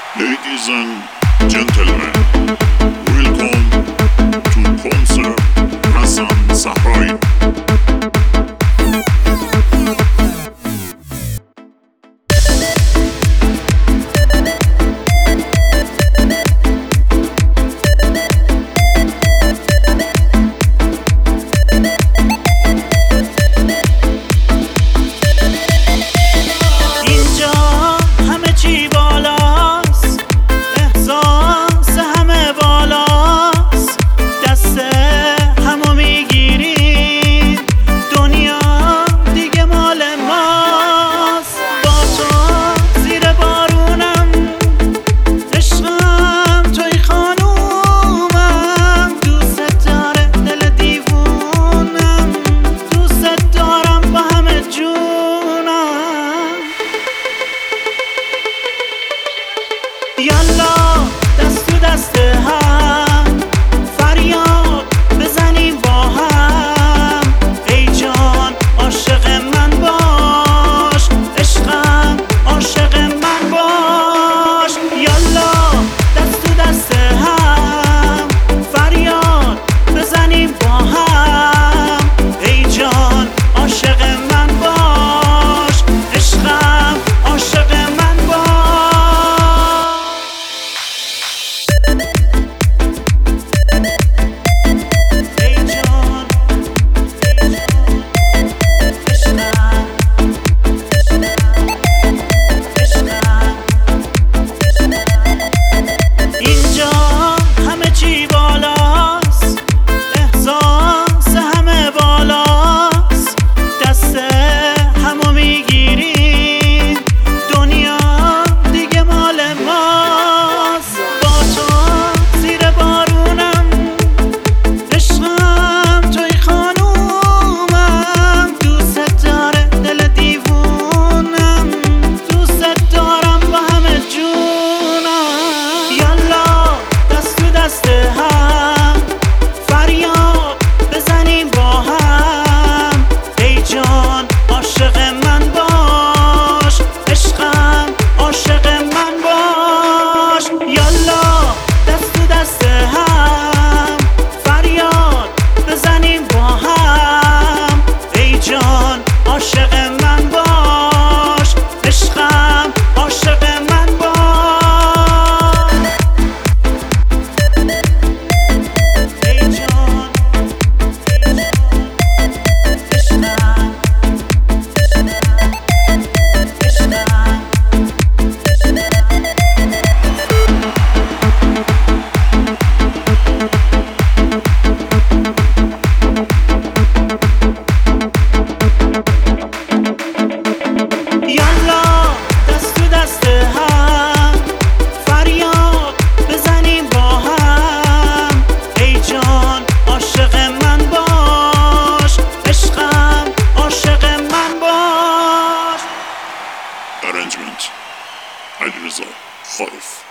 Ladies and gentlemen, welcome to concert Hassan Sahrai. یالا دست تو دست هم فریاد بزنیم با هم ای جان عاشق من باش عشقم عاشق من باش یالا دست تو دست هم فریاد بزنیم با هم ای جان عاشق من باش عشقم عاشق من باش Arrangement Ali Reza Khalif.